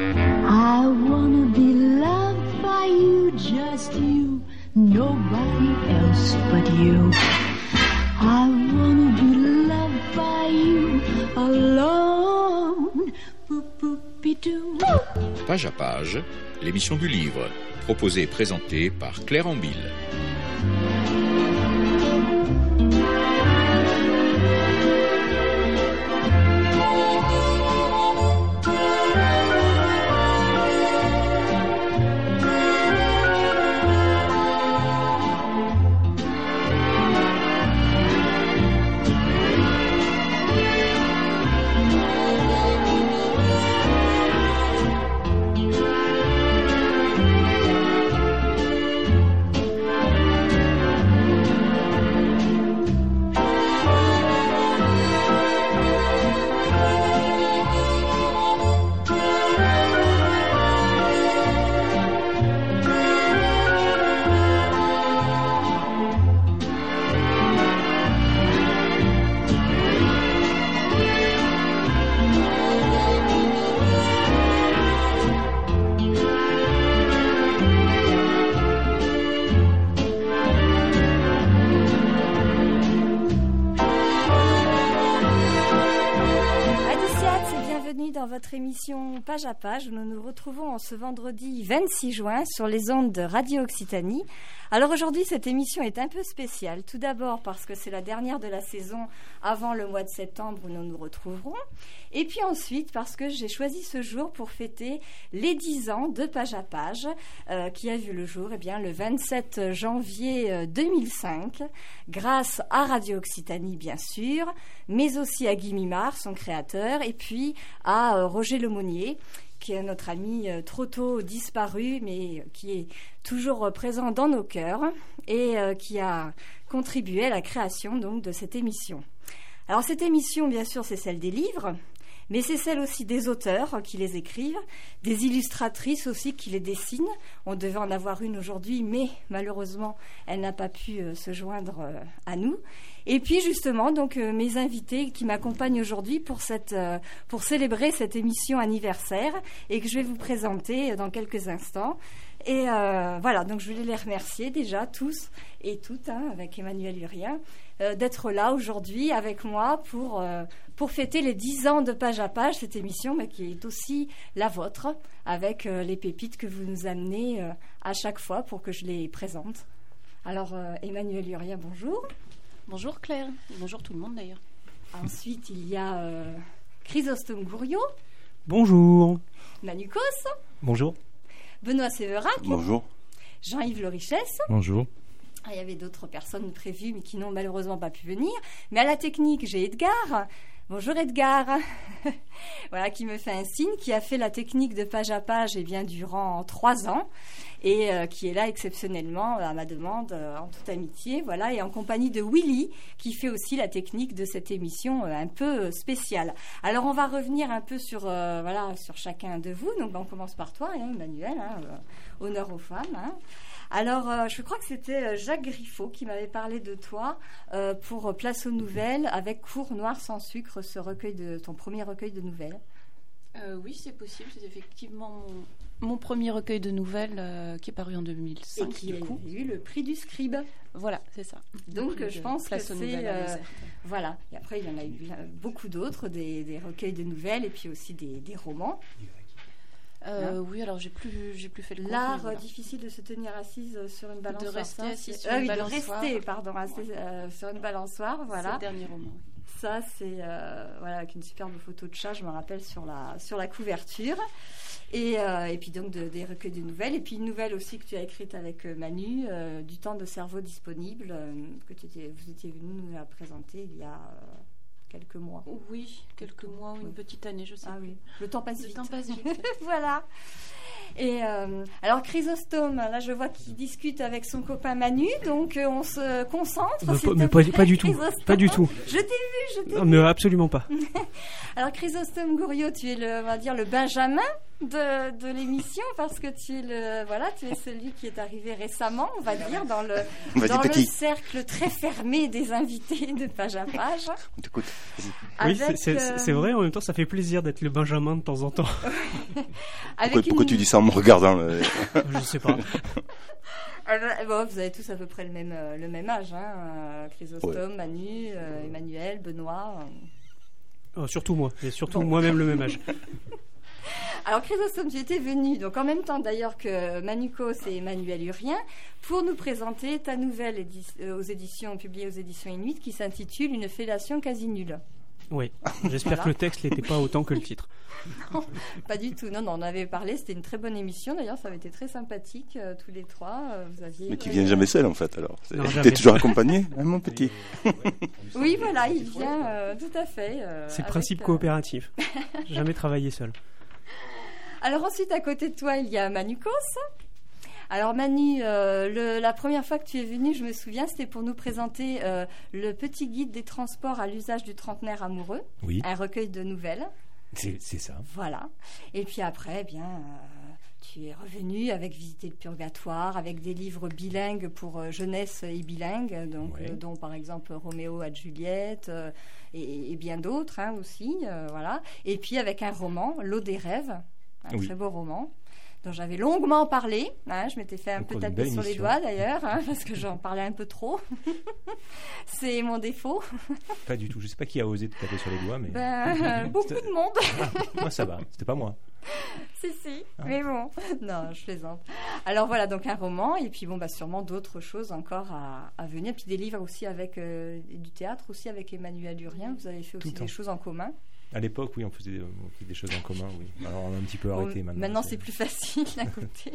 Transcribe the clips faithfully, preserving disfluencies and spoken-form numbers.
I wanna be loved by you, just you, nobody else but you. I wanna be loved by you alone. Boop-boop-be-doo. Page à page, l'émission du livre, proposée et présentée par Claire Ambille. Émission Page à Page, où nous nous retrouvons en ce vendredi vingt-six juin sur les ondes de Radio Occitanie. Alors aujourd'hui, cette émission est un peu spéciale. Tout d'abord parce que c'est la dernière de la saison avant le mois de septembre où nous nous retrouverons. Et puis ensuite parce que j'ai choisi ce jour pour fêter les dix ans de Page à Page, euh, qui a vu le jour eh bien, le vingt-sept janvier deux mille cinq, grâce à Radio Occitanie bien sûr, mais aussi à Guy Mimard, son créateur, et puis à euh, Roger Lemonnier, qui est notre ami euh, trop tôt disparu, mais euh, qui est toujours euh, présent dans nos cœurs et euh, qui a contribué à la création donc, de cette émission. Alors cette émission, bien sûr, c'est celle des livres, mais c'est celle aussi des auteurs qui les écrivent, des illustratrices aussi qui les dessinent. On devait en avoir une aujourd'hui, mais malheureusement, elle n'a pas pu euh, se joindre euh, à nous. Et puis justement, donc euh, mes invités qui m'accompagnent aujourd'hui pour cette, euh, pour célébrer cette émission anniversaire et que je vais vous présenter dans quelques instants. Et euh, voilà, donc je voulais les remercier déjà tous et toutes, hein, avec Emmanuel Urien, euh, d'être là aujourd'hui avec moi pour euh, pour fêter les dix ans de Page à Page, cette émission, mais qui est aussi la vôtre, avec euh, les pépites que vous nous amenez euh, à chaque fois pour que je les présente. Alors euh, Emmanuel Urien, bonjour. Bonjour Claire, bonjour tout le monde d'ailleurs. Ensuite, il y a euh, Chrysostome Gouriot. Bonjour. Manu Cos. Bonjour. Benoît Séverac. Bonjour. Jean-Yves Le Richesse. Bonjour. Ah, il y avait d'autres personnes prévues, mais qui n'ont malheureusement pas pu venir. Mais à la technique, j'ai Edgar. Bonjour Edgar. Voilà, qui me fait un signe, qui a fait la technique de Page à Page eh bien, durant trois ans. Et euh, qui est là exceptionnellement à ma demande, euh, en toute amitié, voilà, et en compagnie de Willy, qui fait aussi la technique de cette émission euh, un peu euh, spéciale. Alors on va revenir un peu sur, euh, voilà, sur chacun de vous. Donc on commence par toi, hein, Emmanuel, hein, euh, honneur aux femmes. Hein. Alors euh, je crois que c'était Jacques Griffo qui m'avait parlé de toi euh, pour Place aux Nouvelles avec Cours Noir sans sucre, ce recueil de ton premier recueil de nouvelles. Euh, oui, c'est possible, c'est effectivement mon, mon premier recueil de nouvelles euh, qui est paru en deux mille cinq. Et qui du a coup. eu le prix du Scribe. Voilà, c'est ça. Donc je pense que c'est... Euh, euh, voilà, et après il y en a eu beaucoup d'autres, des, des recueils de nouvelles et puis aussi des, des romans. Euh, oui, alors j'ai plus, j'ai plus fait le compte. L'art voilà. difficile de se tenir assise sur une balançoire. De rester assise sur ah, une oui, balançoire. De rester, pardon, assise, euh, sur une balançoire, voilà. C'est le dernier roman. Ça, c'est euh, voilà, avec une superbe photo de chat, je me rappelle, sur la, sur la couverture. Et, euh, et puis donc de, des recueils de nouvelles. Et puis une nouvelle aussi que tu as écrite avec Manu, euh, Du temps de cerveau disponible, euh, que tu étais, vous étiez venu nous la présenter il y a euh, quelques mois. Oui, quelques mois ou une oui. petite année, je sais. Ah oui, le temps passe le vite. Le temps passe vite. Voilà. Et euh, alors Chrysostome, là je vois qu'il discute avec son copain Manu, donc euh, on se concentre. Mais, pas, mais pas, pas du tout, pas du tout. Je t'ai vu, je t'ai non, vu. Mais absolument pas. Alors Chrysostome Gouriot, tu es le, on va dire le Benjamin de, de l'émission parce que tu es le voilà, tu es celui qui est arrivé récemment, on va dire, dans le dans le cercle très fermé des invités de Page à Page. On t'écoute. Oui, c'est, c'est, euh... c'est vrai. En même temps, ça fait plaisir d'être le Benjamin de temps en temps. Pourquoi, une... pourquoi tu dis ça en me regardant? Je sais pas. Alors, bon, vous avez tous à peu près le même, euh, le même âge, hein, Chrysostome, ouais. Manu, euh, Emmanuel, Benoît. Euh... Oh, surtout moi, et surtout bon. Moi-même le même âge. Alors Chrysostome, tu étais venu, donc en même temps d'ailleurs que Manukos et Emmanuel Urien, pour nous présenter ta nouvelle édi- aux éditions, publiée aux éditions Inuit, qui s'intitule Une fellation quasi nulle. Oui, j'espère voilà. que le texte n'était pas autant que le titre. Non, pas du tout. Non, non, on avait parlé, c'était une très bonne émission. D'ailleurs, ça avait été très sympathique, euh, tous les trois. Euh, vous aviez, Mais tu ouais, viens jamais seul, en fait, alors. Non, tu es toujours accompagné, hein, mon petit. Oui, voilà, il vient euh, tout à fait. Euh, C'est le avec, principe euh... coopératif. Jamais travaillé seul. Alors ensuite, à côté de toi, il y a Manukos. Alors Manu, euh, le, la première fois que tu es venu, je me souviens, c'était pour nous présenter euh, le petit guide des transports à l'usage du trentenaire amoureux, oui. Un recueil de nouvelles. C'est, c'est ça. Voilà. Et puis après, eh bien, euh, tu es revenu avec Visiter le Purgatoire, avec des livres bilingues pour euh, jeunesse et bilingue, donc, ouais. euh, dont par exemple Roméo à Juliette euh, et, et bien d'autres hein, aussi. Euh, voilà. Et puis avec un roman, L'eau des rêves, un oui. très beau roman, dont j'avais longuement parlé. Hein, je m'étais fait un peu taper sur les doigts d'ailleurs, hein, parce que j'en parlais un peu trop. C'est mon défaut. Pas du tout. Je ne sais pas qui a osé te taper sur les doigts, mais... Ben, beaucoup C'était... de monde. Ah, moi, ça va. C'était pas moi. Si, si. Ah. Mais bon. Non, je plaisante. Alors voilà, donc un roman, et puis bon, bah, sûrement d'autres choses encore à, à venir. Puis des livres aussi avec euh, du théâtre, aussi avec Emmanuel Urien. Vous avez fait aussi des choses en commun. À l'époque, oui, on faisait, on faisait des choses en commun, oui. Alors, on a un petit peu arrêté bon, maintenant. Maintenant, c'est... c'est plus facile à côté.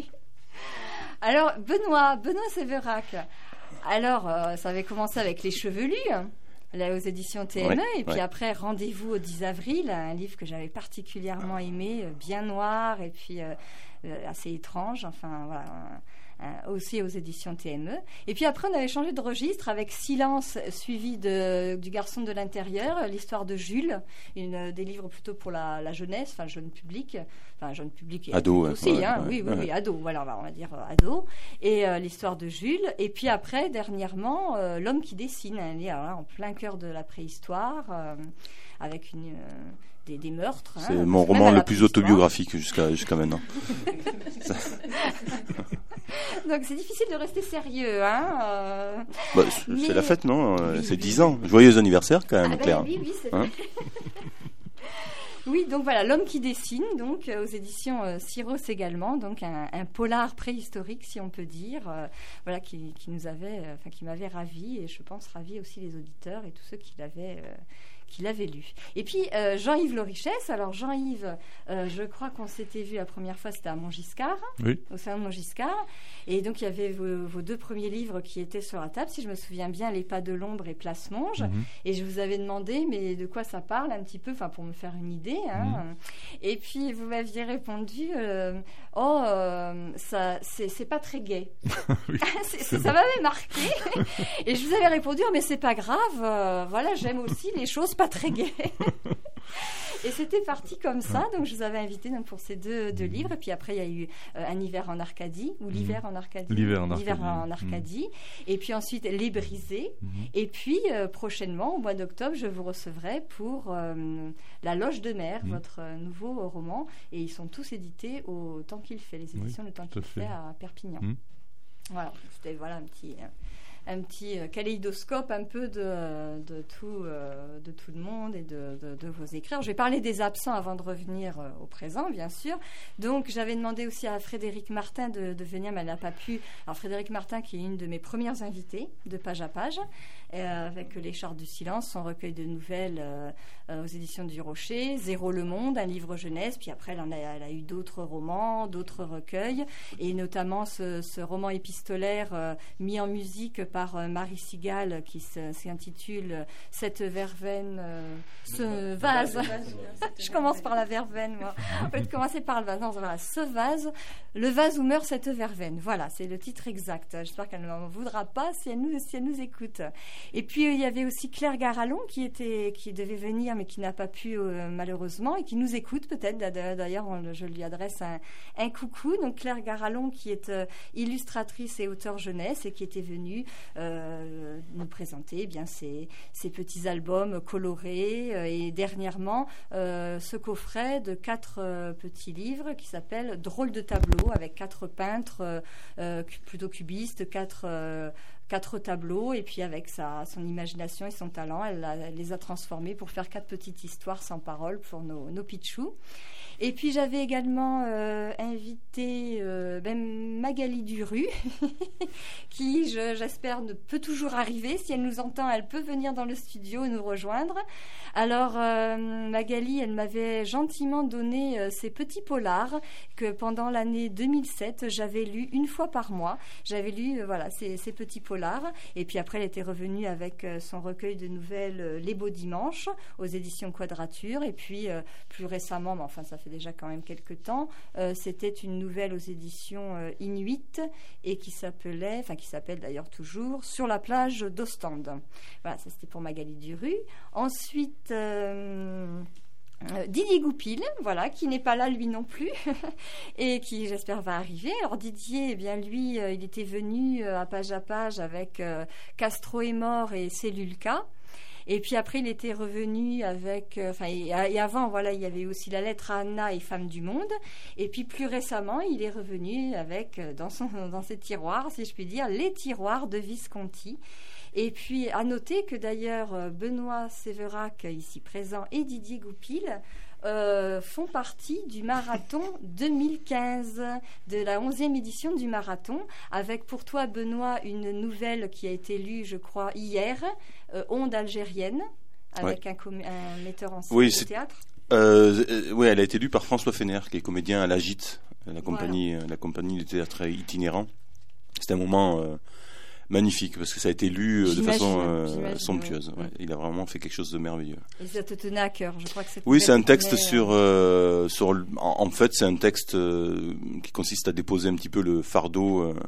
Alors, Benoît, Benoît Sévérac. Alors, euh, ça avait commencé avec Les Chevelus, là, aux éditions T M E, ouais, et puis ouais. après, Rendez-vous au dix avril, un livre que j'avais particulièrement aimé, bien noir, et puis euh, euh, assez étrange, enfin, voilà... Euh, aussi aux éditions T M E. Et puis après, on avait changé de registre avec Silence, suivi de, du Garçon de l'intérieur, l'histoire de Jules, une, des livres plutôt pour la, la jeunesse, enfin jeune public, enfin jeune public et ado aussi, ouais, hein, ouais, oui, oui, ouais. oui, ado, voilà, on va dire euh, ado, et euh, l'histoire de Jules. Et puis après, dernièrement, euh, L'homme qui dessine, un livre en plein cœur de la préhistoire, euh, avec une... Euh, Des, des meurtres. C'est hein, mon roman le plus autobiographique jusqu'à, jusqu'à maintenant. Donc c'est difficile de rester sérieux. Hein euh... bah, c'est, Mais... c'est la fête, non oui, C'est oui, dix ans. Joyeux anniversaire quand même, ah, Claire. Ben, oui, oui, c'est hein Oui, donc voilà, L'homme qui dessine, donc euh, aux éditions euh, Syros également, donc un, un polar préhistorique, si on peut dire, euh, voilà, qui, qui nous avait, enfin euh, qui m'avait ravi, et je pense ravi aussi les auditeurs et tous ceux qui l'avaient. Euh, qui l'avait lu. Et puis euh, Jean-Yves Lorichesse. Alors Jean-Yves, euh, je crois qu'on s'était vu la première fois, c'était à Montgiscard, oui. au salon de Montgiscard. Et donc il y avait vos, vos deux premiers livres qui étaient sur la table, si je me souviens bien, Les Pas de l'ombre et Place Monge. Mm-hmm. Et je vous avais demandé, mais de quoi ça parle un petit peu, enfin pour me faire une idée. Hein. Mm-hmm. Et puis vous m'aviez répondu, euh, oh, euh, ça, c'est, c'est pas très gai. oui, c'est, c'est ça m'avait marqué. Et je vous avais répondu, oh, mais c'est pas grave. Euh, voilà, j'aime aussi les choses pas très gai. Et c'était parti comme ça, donc je vous avais invité donc, pour ces deux, deux livres. Et puis après, il y a eu euh, Un hiver en Arcadie, ou L'hiver en Arcadie. L'hiver en Arcadie. L'hiver en Arcadie. Mmh. Et puis ensuite, Les Brisés. Mmh. Et puis, euh, prochainement, au mois d'octobre, je vous recevrai pour euh, La Loge de mer, mmh. votre euh, nouveau roman. Et ils sont tous édités au Temps qu'il fait, les éditions oui, Le Temps qu'il fait. fait à Perpignan. Mmh. Voilà, c'était voilà, un petit... Euh, un petit kaléidoscope un peu de, de, tout, euh, de tout le monde et de, de, de vos écrits. Alors, je vais parler des absents avant de revenir euh, au présent, bien sûr. Donc, j'avais demandé aussi à Frédéric Martin de, de venir, mais elle n'a pas pu. Alors, Frédéric Martin, qui est une de mes premières invitées de Page à Page, euh, avec Les Chartes du Silence, son recueil de nouvelles euh, euh, aux éditions du Rocher, Zéro le Monde, un livre jeunesse, puis après, elle, en a, elle a eu d'autres romans, d'autres recueils, et notamment ce, ce roman épistolaire euh, mis en musique par par euh, Marie Sigal qui s'intitule « Cette verveine, euh, ce vase ». Je commence par la verveine, moi. On peut commencer par le vase. Non, voilà, ce vase, le vase où meurt cette verveine. Voilà, c'est le titre exact. J'espère qu'elle ne m'en voudra pas si elle nous, si elle nous écoute. Et puis, il y avait aussi Claire Garallon qui, était, qui devait venir, mais qui n'a pas pu, euh, malheureusement, et qui nous écoute peut-être. D'ailleurs, on, je lui adresse un, un coucou. Donc, Claire Garallon, qui est euh, illustratrice et auteure jeunesse, et qui était venue euh, nous présenter eh bien ses, ses petits albums colorés. Euh, et dernièrement, euh, ce coffret de quatre euh, petits livres qui s'appelle Drôle de tableau, avec quatre peintres euh, euh, plutôt cubistes, quatre... Euh, quatre tableaux, et puis avec sa, son imagination et son talent, elle, a, elle les a transformés pour faire quatre petites histoires sans parole pour nos, nos pitchous. Et puis j'avais également euh, invité euh, ben, Magali Duru, qui, je, j'espère, ne peut toujours arriver. Si elle nous entend, elle peut venir dans le studio et nous rejoindre. Alors, euh, Magali, elle m'avait gentiment donné euh, ces petits polars que pendant l'année deux mille sept, j'avais lus une fois par mois. J'avais lu euh, voilà, ces, ces petits polars. Et puis après, elle était revenue avec euh, son recueil de nouvelles euh, Les Beaux Dimanches aux éditions Quadrature. Et puis, euh, plus récemment, mais enfin, ça fait déjà quand même quelques temps, euh, c'était une nouvelle aux éditions euh, Inuit et qui s'appelait, enfin qui s'appelle d'ailleurs toujours, Sur la plage d'Ostende. Voilà, ça c'était pour Magali Duru. Ensuite, euh, euh, Didier Goupil, voilà, qui n'est pas là lui non plus et qui j'espère va arriver. Alors Didier, eh bien lui, euh, il était venu euh, à page à page avec euh, Castro est mort et Cellule K. Et puis après, il était revenu avec... Enfin, euh, et, et avant, voilà, il y avait aussi La lettre à Anna et Femmes du monde. Et puis plus récemment, il est revenu avec, dans, son, dans ses tiroirs, si je puis dire, les tiroirs de Visconti. Et puis, à noter que d'ailleurs, Benoît Séverac, ici présent, et Didier Goupil euh, font partie du marathon deux mille quinze, de la onzième édition du marathon, avec pour toi, Benoît, une nouvelle qui a été lue, je crois, hier, euh, Onde algérienne, avec ouais. un, com- un metteur en scène oui, au théâtre. Euh, euh, oui, elle a été lue par François Fener, qui est comédien à la G I T, la compagnie, voilà. la compagnie de théâtre itinérant. C'était un moment... Euh, magnifique, parce que ça a été lu euh, de façon euh, somptueuse. Ouais. Ouais. Il a vraiment fait quelque chose de merveilleux. Et ça te tenait à cœur, je crois que c'est... Oui, c'est un texte tenait, sur... Euh, sur en, en fait, c'est un texte euh, qui consiste à déposer un petit peu le fardeau euh,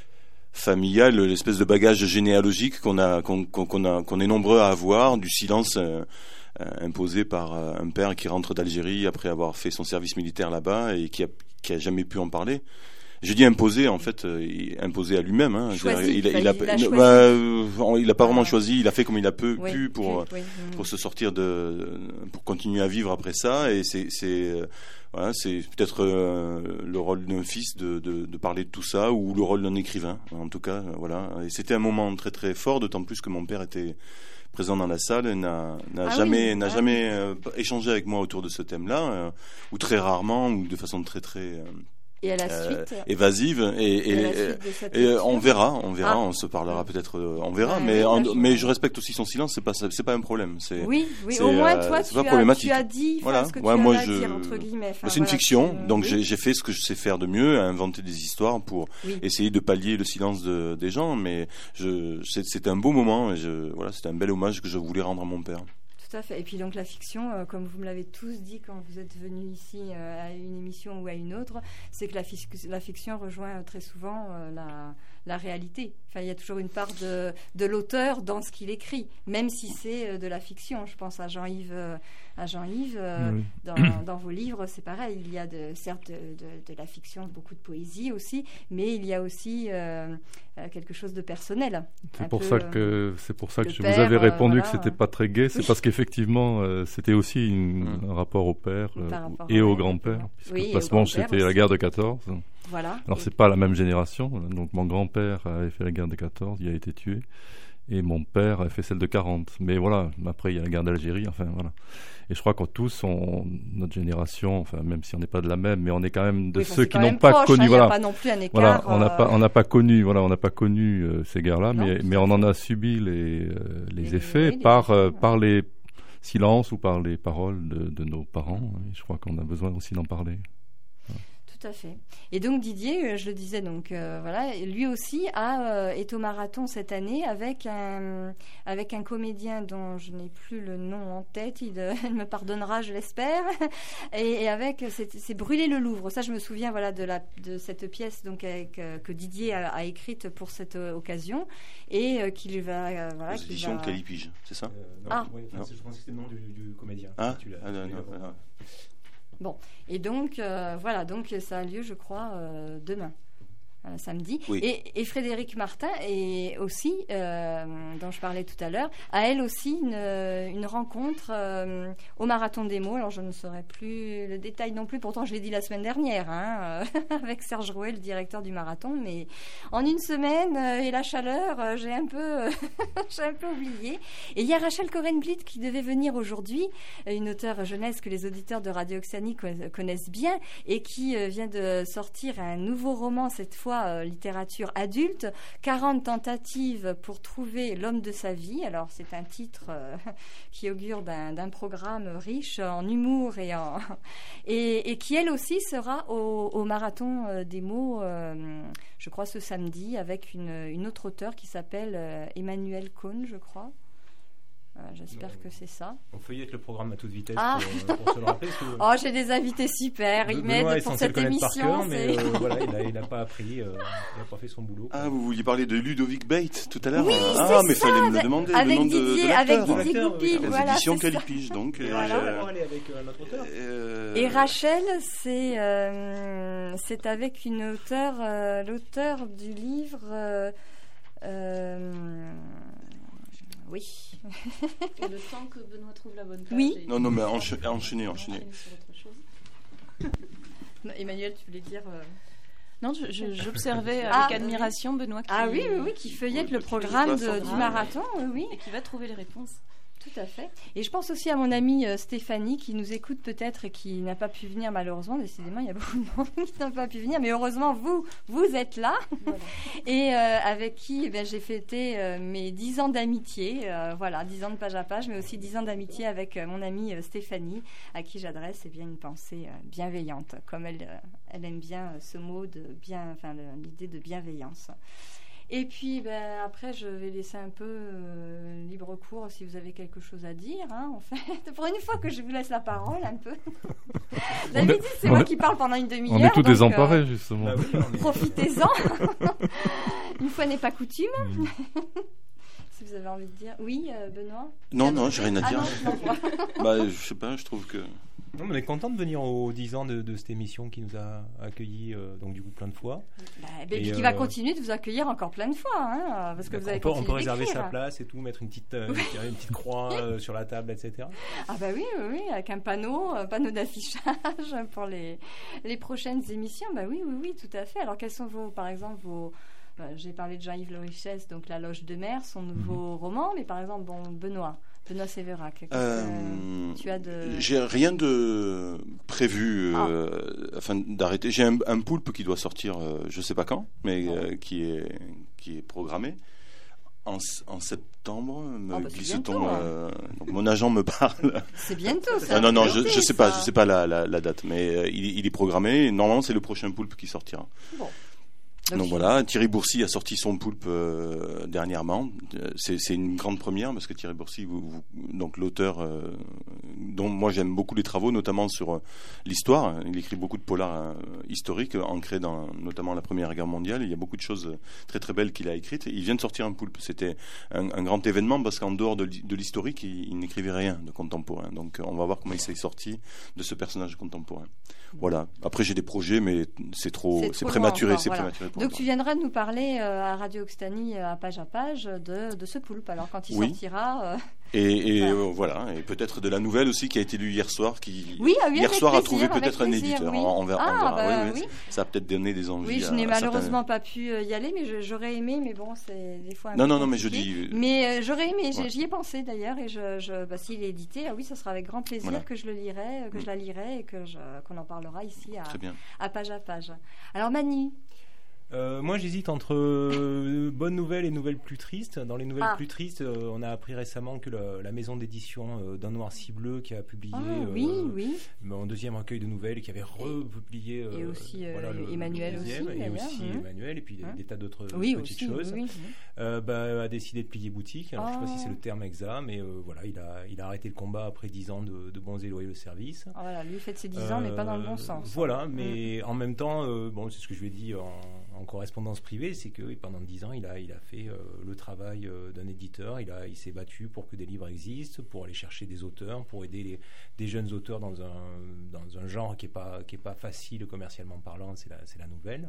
familial, l'espèce de bagage généalogique qu'on, a, qu'on, qu'on, a, qu'on est nombreux à avoir, du silence euh, euh, imposé par euh, un père qui rentre d'Algérie après avoir fait son service militaire là-bas et qui a, qui a jamais pu en parler. Je dis imposé, en fait, euh, imposé à lui-même. Hein. Choisi, il, il, il, a, il a choisi. Bah, euh, il a pas vraiment ah. choisi. Il a fait comme il a peu, oui, pu pour oui, oui. pour se sortir de, pour continuer à vivre après ça. Et c'est c'est euh, voilà, c'est peut-être euh, le rôle d'un fils de, de de parler de tout ça, ou le rôle d'un écrivain. En tout cas, voilà. Et c'était un moment très très fort, d'autant plus que mon père était présent dans la salle, n'a, n'a ah jamais, oui, n'a ah jamais oui. euh, échangé avec moi autour de ce thème-là, euh, ou très rarement, ou de façon très très euh, Et à la euh, suite, évasive, et, et, et, et, et on verra, on verra, ah. on se parlera peut-être, on verra, ouais, mais, oui, en, je mais je respecte aussi son silence, c'est pas, c'est pas un problème. C'est, oui, oui, c'est, au moins euh, toi, tu as, tu as dit voilà. ce que ouais, tu moi, as je, à dire, entre guillemets. Enfin, c'est voilà, une fiction, tu, donc oui. j'ai, j'ai fait ce que je sais faire de mieux, inventer des histoires pour oui. essayer de pallier le silence de, des gens, mais je, c'est, c'était un beau moment, et je, voilà, c'était un bel hommage que je voulais rendre à mon père. Tout à fait. Et puis donc la fiction, euh, comme vous me l'avez tous dit quand vous êtes venus ici euh, à une émission ou à une autre, c'est que la, fi- la fiction rejoint très souvent euh, la, la réalité. Enfin, il y a toujours une part de, de l'auteur dans ce qu'il écrit, même si c'est euh, de la fiction. Je pense à Jean-Yves, euh, à Jean-Yves euh, oui. dans, dans vos livres, c'est pareil. Il y a de, certes de, de, de la fiction, beaucoup de poésie aussi, mais il y a aussi euh, quelque chose de personnel. C'est pour, peu, ça que, c'est pour ça que je père, vous avais répondu euh, que voilà. c'était pas très gai. C'est oui. parce qu'effectivement, euh, c'était aussi une, mmh. un rapport au père euh, rapport et au grand-père. Puisque oui, Passement, c'était aussi. La guerre de quatorze. Voilà. Alors, et... c'est pas la même génération. Donc, mon grand-père avait fait la guerre de quatorze, il a été tué. Et mon père a fait celle de quarante. Mais voilà, après, il y a la guerre d'Algérie. Enfin, voilà. Et je crois qu'on tous, on, notre génération, enfin, même si on n'est pas de la même, mais on est quand même de oui, ceux qui n'ont pas proche, connu. Hein, voilà. Pas non plus un écart, voilà, on n'a euh... pas, on n'a pas connu, voilà, on n'a pas connu euh, ces guerres-là, non, mais, mais on en a subi les, euh, les, les effets oui, par, les, euh, par les silences ou par les paroles de, de nos parents. Et je crois qu'on a besoin aussi d'en parler. Tout Tout à fait. Et donc Didier, je le disais, donc euh, voilà, lui aussi a, euh, est au marathon cette année avec un, avec un comédien dont je n'ai plus le nom en tête, il, euh, il me pardonnera, je l'espère, et, et avec, c'est, c'est Brûler le Louvre. Ça, je me souviens voilà, de, la, de cette pièce donc, avec, euh, que Didier a, a écrite pour cette euh, occasion, et euh, qu'il va... Euh, voilà, Aux éditions va... Calipige, c'est ça euh, non, Ah, ouais, enfin, je pense que c'était le nom du, du comédien. Ah, tu l'as, ah non, tu non, l'as non. Bon, et donc, euh, voilà, donc ça a lieu, je crois, euh, demain. Euh, samedi. Oui. Et, et Frédéric Martin est aussi, euh, dont je parlais tout à l'heure, a elle aussi une, une rencontre euh, au Marathon des mots. Alors je ne saurais plus le détail non plus, pourtant je l'ai dit la semaine dernière, hein, euh, avec Serge Rouet, le directeur du marathon, mais en une semaine euh, et la chaleur, euh, j'ai un peu j'ai un peu oublié. Et il y a Rachel Corenblit qui devait venir aujourd'hui, une auteure jeunesse que les auditeurs de Radio Occitanie connaissent bien et qui euh, vient de sortir un nouveau roman, cette fois Euh, littérature adulte, quarante tentatives pour trouver l'homme de sa vie. Alors c'est un titre euh, qui augure d'un, d'un programme riche en humour et, en et, et qui elle aussi sera au, au marathon euh, des mots, euh, je crois ce samedi, avec une, une autre auteure qui s'appelle euh, Emmanuelle Cohn, je crois. Euh, j'espère non, que c'est ça. On feuillette le programme à toute vitesse ah. pour, pour se le rappeler. Que, oh, j'ai des invités super. Ils m'aident pour cette émission. Cœur, mais euh, voilà, il n'a pas appris, euh, il n'a pas fait son boulot. Ah, vous vouliez parler de Ludovic Bate tout à l'heure. Oui, ah, c'est mais ça, fallait me demander avec le nom Didier, de, de avec l'acteur. Didier Goupil. Les voilà, éditions Calipige, donc. Et voilà. Rachel, on va aller avec un autre auteur. Euh... Et Rachel, c'est euh, c'est avec une auteure, euh, l'auteur du livre. Euh, euh, Oui. Et le temps que Benoît trouve la bonne page. Oui. Et... Non, non, mais encha- enchaînez, enchaînez. enchaîner sur autre chose. Non, Emmanuel, tu voulais dire euh... Non, je, je, j'observais avec ah, admiration Benoît qui... Ah oui, oui, oui, qui feuillette oui, le programme de, du marathon, oui, oui. Et qui va trouver les réponses. Tout à fait. Et je pense aussi à mon amie euh, Stéphanie qui nous écoute peut-être et qui n'a pas pu venir malheureusement. Décidément, il y a beaucoup de monde qui n'a pas pu venir. Mais heureusement, vous, vous êtes là. Voilà. Et euh, avec qui eh bien, j'ai fêté euh, mes dix ans d'amitié. Euh, voilà, dix ans de page à page, mais aussi dix ans d'amitié avec euh, mon amie euh, Stéphanie, à qui j'adresse eh bien, une pensée euh, bienveillante, comme elle, euh, elle aime bien euh, ce mot de bien, enfin le, l'idée de bienveillance. Et puis ben, après je vais laisser un peu euh, libre cours si vous avez quelque chose à dire hein, en fait. Pour une fois que je vous laisse la parole un peu. D'habitude c'est moi est, qui parle pendant une demi-heure. On est tous donc, désemparés euh, justement. Bah oui, est... Profitez-en. Une fois n'est pas coutume. Mm. Si vous avez envie de dire. Oui euh, Benoît. Non non j'ai rien à dire. Ah, non, non, bah je sais pas, je trouve que... Non, on est content de venir aux dix ans de, de cette émission qui nous a accueillis euh, donc du coup plein de fois. Bah, et puis qui euh, va continuer de vous accueillir encore plein de fois, hein, parce que vous avez on peut, continué on peut réserver d'écrire. Sa place et tout, mettre une petite, euh, une petite croix euh, sur la table, et cetera. Ah bah oui, oui, oui, avec un panneau, un panneau d'affichage pour les les prochaines émissions. Bah oui, oui, oui, tout à fait. Alors quels sont vos, par exemple, vos bah, j'ai parlé de Jean-Yves Le Richesse, donc La Loge de Mer, son nouveau mmh. roman, mais par exemple, bon, Benoît. Benoît Sévérac, euh, tu as de... J'ai rien de prévu ah. euh, afin d'arrêter. J'ai un, un poulpe qui doit sortir, euh, je sais pas quand, mais oh. euh, qui est qui est programmé en, en septembre. Me oh, bah glisse-t-on euh, donc mon agent me parle. C'est bientôt. Ça non, non, non, je, je sais pas, je sais pas la, la, la date, mais euh, il, il est programmé. Et normalement, c'est le prochain poulpe qui sortira. Bon. Donc, Donc voilà, Thierry Bourcy a sorti son poulpe euh, dernièrement. C'est, c'est une grande première parce que Thierry Bourcy, vous, vous, donc l'auteur, euh, dont moi j'aime beaucoup les travaux, notamment sur euh, l'histoire. Il écrit beaucoup de polars euh, historiques, ancrés dans notamment la Première Guerre mondiale. Il y a beaucoup de choses très très belles qu'il a écrites. Il vient de sortir un poulpe. C'était un, un grand événement parce qu'en dehors de, de l'historique, il, il n'écrivait rien de contemporain. Donc on va voir comment il s'est sorti de ce personnage contemporain. Voilà. Après j'ai des projets, mais c'est trop, c'est, c'est prématuré, encore, c'est voilà. prématuré. Donc tu viendras de nous parler euh, à Radio Occitanie à page à page de, de ce poulpe. Alors quand il oui. sortira. Euh... Et, et voilà. Euh, voilà, et peut-être de la nouvelle aussi qui a été lue hier soir, qui oui, ah oui, hier soir plaisir, a trouvé peut-être un plaisir, éditeur. Oui. On, on verra. Ah, on verra. Bah, oui, oui, oui. Ça a peut-être donné des envies. Oui, je n'ai à, malheureusement certains... pas pu y aller, mais j'aurais aimé. Mais bon, c'est des fois. Un non, peu non, non, mais compliqué. je dis. Mais euh, j'aurais aimé. Ouais. J'y ai pensé d'ailleurs, et je, je, bah, s'il est édité, ah oui, ça sera avec grand plaisir voilà. que je le lirai, que mmh. je la lirai, et que je, qu'on en parlera ici à, à page à page. Alors Manu. Euh, moi, j'hésite entre euh, bonnes nouvelles et nouvelles plus tristes. Dans les nouvelles Ah. plus tristes, euh, on a appris récemment que la, la maison d'édition euh, d'un noir si bleu qui a publié Ah, euh, oui, oui. mon deuxième recueil de nouvelles, qui avait republié euh, Et aussi, euh, voilà, le, Emmanuel le deuxième, aussi, et d'ailleurs, aussi hein. Emmanuel, et puis des, Hein. des tas d'autres Oui, petites aussi, choses. oui, oui. Euh, bah, a décidé de plier boutique. Alors, je ne sais pas si c'est Oh. le terme exact, mais euh, voilà, il a, il a arrêté le combat après dix ans de, de bons et loyaux services. Ah, voilà, lui, il fait ses dix ans, mais pas dans le bon sens. Voilà, mais en même temps, euh, bon, c'est ce que je lui ai dit en, en correspondance privée, c'est que oui, pendant dix ans, il a, il a fait euh, le travail euh, d'un éditeur. Il, a, il s'est battu pour que des livres existent, pour aller chercher des auteurs, pour aider les, des jeunes auteurs dans un, dans un genre qui n'est pas, qui est pas facile commercialement parlant, c'est la, c'est la nouvelle.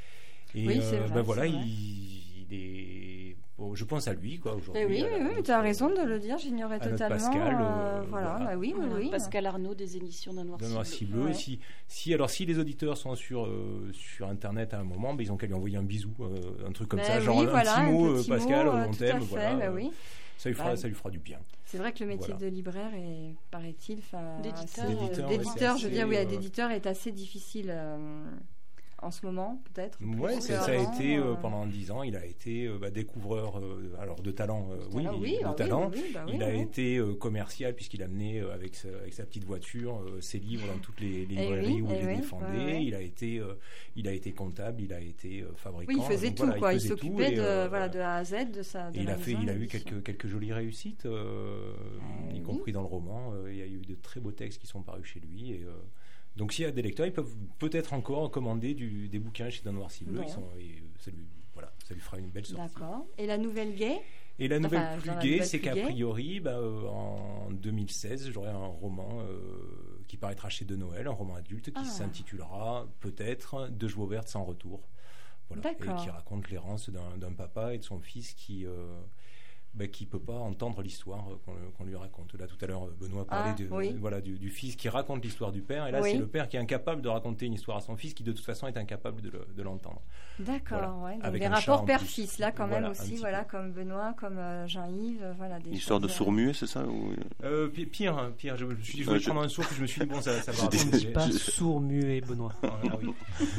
Et Oui, c'est euh, vrai, ben voilà, c'est vrai. il, il est. Bon, je pense à lui, quoi, aujourd'hui. Eh oui, à oui, la- oui, à tu as notre- raison de le dire, j'ignorais à notre totalement. Pascal, euh, euh, voilà, voilà. bah oui, oui, Voilà, oui. Pascal Arnaud des éditions d'un noir d'un si noir bleu. si bleu. Ouais. Et si, si, alors, si les auditeurs sont sur, euh, sur Internet à un moment, ben, ils ont qu'à lui envoyer un bisou, euh, un truc comme Ben ça, genre oui, un voilà, petit mot, un euh, petit Pascal, mot, euh, on tout t'aime, à fait, voilà. bah euh, oui. Ça lui, fera, Bah, ça lui fera du bien. C'est vrai que le métier Voilà. de libraire est, paraît-il, enfin, D'éditeur, assez- euh, D'éditeur, d'éditeur, ouais, je veux c'est dire, oui, assez, euh, d'éditeur est assez difficile euh, en ce moment, peut-être. Ouais, plus ça, ça a qu'avant, été euh, euh, pendant dix ans, il a été euh, bah, découvreur, euh, alors de talent, euh, oui, Voilà, oui, de ah oui, talent. oui, bah oui, il a oui. été euh, commercial puisqu'il a amené euh, avec, sa, avec sa petite voiture euh, ses livres dans toutes les, les Eh librairies oui, où eh il les oui, défendait. ouais, ouais. Il a été, euh, il a été comptable, il a été euh, fabricant. Oui, il faisait donc tout, voilà, quoi. Il faisait tout, s'occupait et, de, euh, voilà, de A à Z de sa. De Et il la a fait, maison il a eu d'édition. quelques quelques jolies réussites, euh, Ah, y oui. compris dans le roman. Euh, il y a eu de très beaux textes qui sont parus chez lui. Et, euh, donc, s'il y a des lecteurs, ils peuvent peut-être encore commander du, des bouquins chez d'un noir si bleu. Bon. Ils sont, et ça lui, voilà, ça lui fera une belle sortie. D'accord. Et la nouvelle gay Et la nouvelle Enfin, plus dans la gaie, nouvelle c'est plus qu'a gaie. priori, bah, euh, en deux mille seize, j'aurai un roman euh, qui paraîtra chez De Noël, un roman adulte qui Ah. s'intitulera peut-être De joie verte sans retour. Voilà. Et D'accord. qui raconte l'errance d'un d'un papa et de son fils qui. Euh, bah, qui peut pas entendre l'histoire euh, qu'on, qu'on lui raconte. Là, tout à l'heure, Benoît parlait Ah, de, oui. voilà, du, du fils qui raconte l'histoire du père, et là, Oui. c'est le père qui est incapable de raconter une histoire à son fils, qui de toute façon est incapable de, le- de l'entendre. D'accord, Voilà. ouais. Donc Avec des un chat rapports en père-fils, là, quand Voilà, même un aussi, petit voilà, peu. comme Benoît, comme euh, Jean-Yves, euh, voilà. Des L'histoire de choses, euh, sourd-muet, c'est ça ou... Euh, pi- pire, hein, pire, je, je me suis dit, je Ouais, voulais je- prendre un sourd, puis je me suis dit, bon, ça, ça va J'ai raconter. dit- Pas Je- sourd, muet, Benoît. Ah, oui.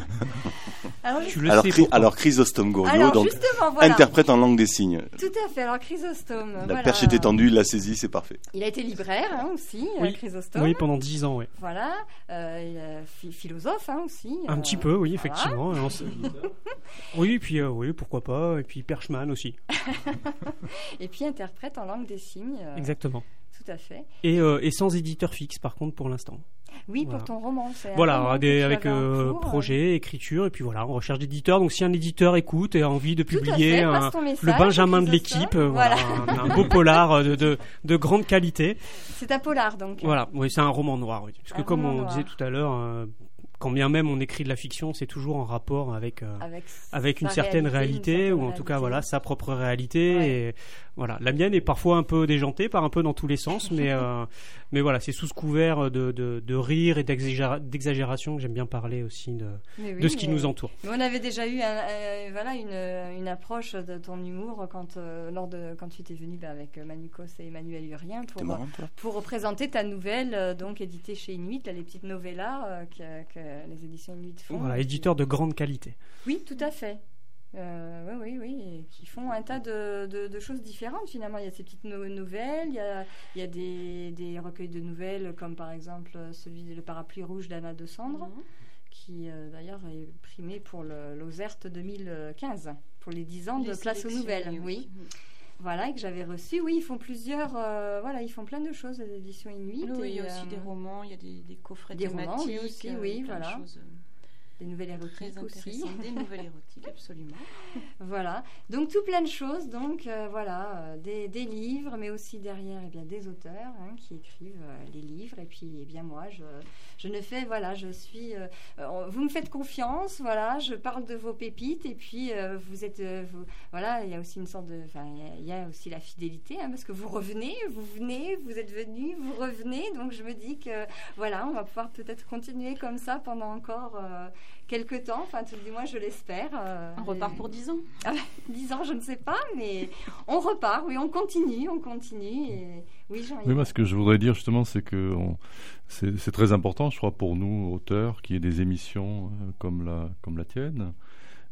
Alors, Tu le Alors, sais Chry- pourquoi. alors Chrysostome Goriot, Alors, donc, justement, voilà. interprète en langue des signes. Tout à fait. Alors, Chrysostome, La voilà. perche est étendue, il l'a saisie, c'est parfait. Il a été libraire hein, aussi, Oui. euh, Chrysostome. Oui, pendant dix ans, oui. Voilà. Euh, il est phi- philosophe hein, aussi. Un euh, petit peu, oui, voilà. effectivement. Alors, c'est- oui, puis euh, oui, pourquoi pas. Et puis Perchman aussi. Et puis interprète en langue des signes. euh, Exactement. Tout à fait. Et, euh, et sans éditeur fixe, par contre, pour l'instant. Oui, Voilà. pour ton roman. C'est un Voilà, roman que des- tu avec avais en euh, cours, euh, projet, écriture, et puis voilà, on recherche d'éditeurs. Donc si un éditeur écoute et a envie de Tout à publier fait, un- passe ton message, le Benjamin de Chrysostome. l'équipe, euh, voilà, Voilà. un, un beau polar euh, de, de, de grande qualité. C'est un polar donc. Voilà, oui, c'est un roman noir. Oui. Parce que Un comme roman on noir. disait tout à l'heure, euh, quand bien même on écrit de la fiction, c'est toujours en rapport avec euh, Avec, avec une sa certaine réalité, réalité, une certaine ou en tout cas réalité. voilà sa propre réalité. Ouais. Et voilà, la mienne est parfois un peu déjantée, par un peu dans tous les sens, mais euh, mais voilà, c'est sous ce couvert de de, de rire et d'exagéra- d'exagération que j'aime bien parler aussi de Mais oui, de ce qui mais- nous entoure. Mais on avait déjà eu un- euh, voilà, une, une approche de ton humour quand, euh, lors de, quand tu étais venu bah, avec Manucos et Emmanuel Hurien pour, T'es marrant, toi. pour représenter ta nouvelle, euh, donc éditée chez Inuit, là, les petites novellas euh, que, que les éditions Inuit font. Voilà, Et qui- éditeur de grande qualité. Oui, tout à fait. Euh, oui, oui, oui, et qui font un tas de, de- de choses différentes finalement. Il y a ces petites no- nouvelles, il y a, il y a des, des recueils de nouvelles comme par exemple celui de Le Parapluie Rouge d'Anna de Cendre, Mhm. qui euh, d'ailleurs est primé pour le l'Ozerte deux mille quinze, pour les dix ans de Les Place aux Nouvelles. sélectionnés, Oui. Voilà, et que j'avais reçu. Oui, ils font plusieurs, euh, voilà, ils font plein de choses, les éditions Inuit. Oui, il y a et, aussi euh, des romans, il y a des, des coffrets des romans, thématiques, oui, aussi, euh, oui, plein de voilà. choses, euh, des nouvelles très érotiques aussi. intéressantes, des nouvelles érotiques, absolument. Voilà, donc tout plein de choses, donc euh, voilà, euh, des, des livres, mais aussi derrière eh bien, des auteurs hein, qui écrivent euh, les livres, et puis eh bien moi je, je ne fais, voilà, je suis, euh, euh, vous me faites confiance, voilà, je parle de vos pépites, et puis euh, vous êtes, euh, vous- voilà, il y a aussi une sorte de, enfin il y a- il y, a aussi la fidélité, hein, parce que vous revenez, vous venez, vous êtes venus, vous revenez, donc je me dis que voilà, on va pouvoir peut-être continuer comme ça pendant encore euh, quelques temps, enfin tout du moins je l'espère. euh, On repart et- pour dix ans. ah, dix ans, je ne sais pas, mais on repart, oui, on continue, on continue. Et... Oui, Jean-Yves. Oui, moi, ce que je voudrais dire justement, c'est que on- c'est c'est très important, je crois, pour nous, auteurs, qu'il y ait des émissions euh, comme la, comme la tienne,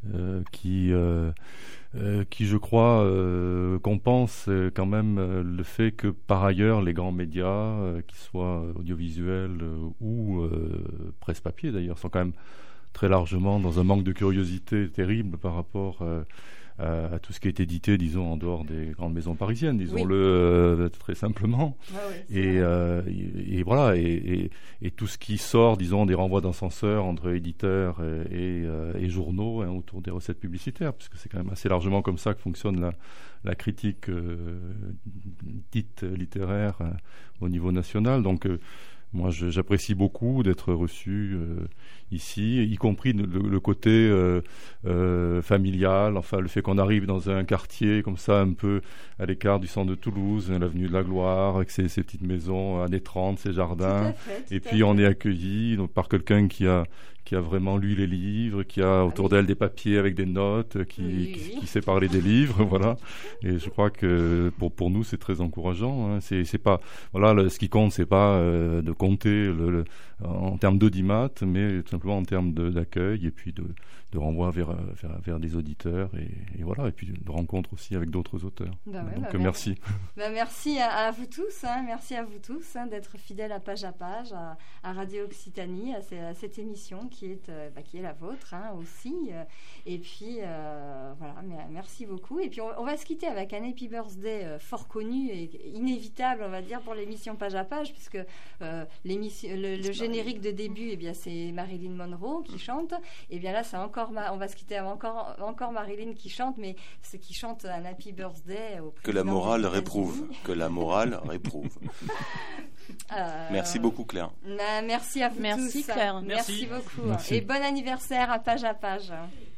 euh, qui euh, Euh, qui, je crois, euh, compense euh, quand même euh, le fait que, par ailleurs, les grands médias, euh, qu'ils soient audiovisuels euh, ou euh, presse-papier d'ailleurs, sont quand même très largement dans un manque de curiosité terrible par rapport euh, à, à tout ce qui est édité, disons, en dehors des grandes maisons parisiennes, disons-le oui. euh, très simplement. Ah oui, et, euh, et, et voilà, et, et, et tout ce qui sort, disons, des renvois d'ascenseur entre éditeurs et, et, euh, et journaux hein, autour des recettes publicitaires, puisque c'est quand même assez largement comme ça que fonctionne la, la critique euh, dite littéraire euh, au niveau national. Donc, euh, moi, je, j'apprécie beaucoup d'être reçu euh, ici, y compris le, le côté euh, euh, familial, enfin le fait qu'on arrive dans un quartier comme ça, un peu à l'écart du centre de Toulouse, l'avenue de la Gloire, avec ses, ses petites maisons années trente, ses jardins, fait, et puis on est accueilli donc, par quelqu'un qui a qui a vraiment lu les livres, qui a autour d'elle des papiers avec des notes, qui, oui, qui, oui. qui sait parler des livres, voilà. Et je crois que pour pour nous c'est très encourageant. Hein. C'est c'est pas voilà le, ce qui compte c'est pas euh, de compter le, le, en termes d'audimat, mais tout simplement en termes de, d'accueil et puis de de renvoi vers vers, vers des auditeurs et, et voilà et puis de rencontres aussi avec d'autres auteurs. Bah ouais, Donc bah merci. Bah merci à, à vous tous, hein, merci à vous tous hein, d'être fidèles à Page à Page, à, à Radio Occitanie, à, ces, à cette émission qui est euh, bah, qui est la vôtre hein, aussi. Et puis euh, voilà, merci beaucoup. Et puis on, on va se quitter avec un Happy Birthday euh, fort connu et inévitable, on va dire, pour l'émission Page à Page, puisque euh, l'émission, le, le générique de début, eh bien c'est Marilyn Monroe qui chante. Et bien là, c'est encore on va se quitter avec encore encore Marilyn qui chante, mais c'est qui chante un Happy Birthday au que la morale réprouve, que la morale réprouve. Euh, merci beaucoup Claire. Bah, merci à vous merci, tous. Claire. Merci, merci beaucoup. Merci. Et bon anniversaire à Page à Page.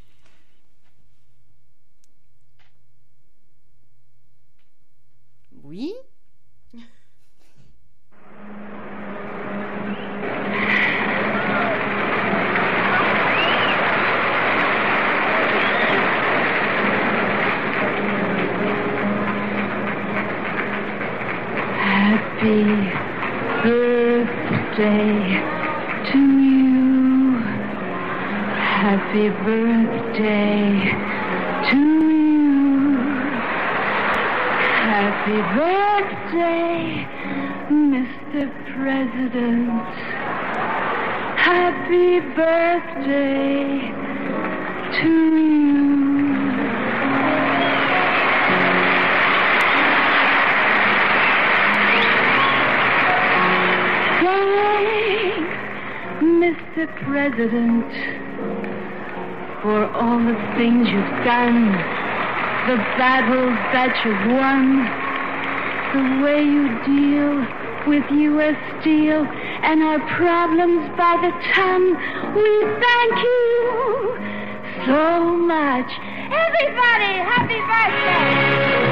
Oui. Happy birthday to you. Happy birthday to you. Happy birthday, Mister President. Happy birthday to you. Mister President, for all the things you've done, the battles that you've won, the way you deal with U S Steel and our problems by the ton, we thank you so much. Everybody, happy birthday!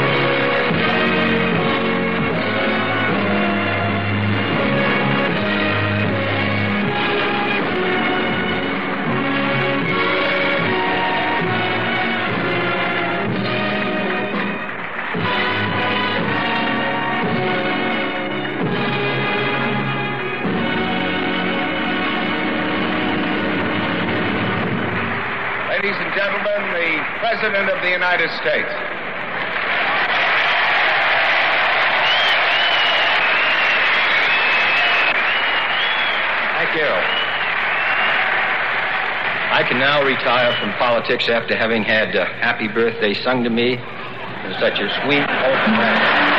Ladies and gentlemen, the President of the United States. Thank you. I can now retire from politics after having had uh, Happy Birthday sung to me in such a sweet, open manner.